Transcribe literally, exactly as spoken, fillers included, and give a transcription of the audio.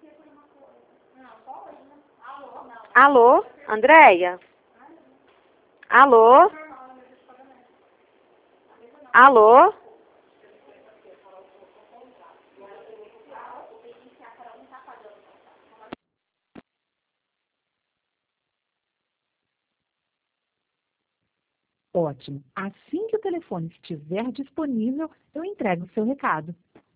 Alô, Andréia? Alô? Alô? Ótimo. Assim que o telefone estiver disponível, eu entrego o seu recado.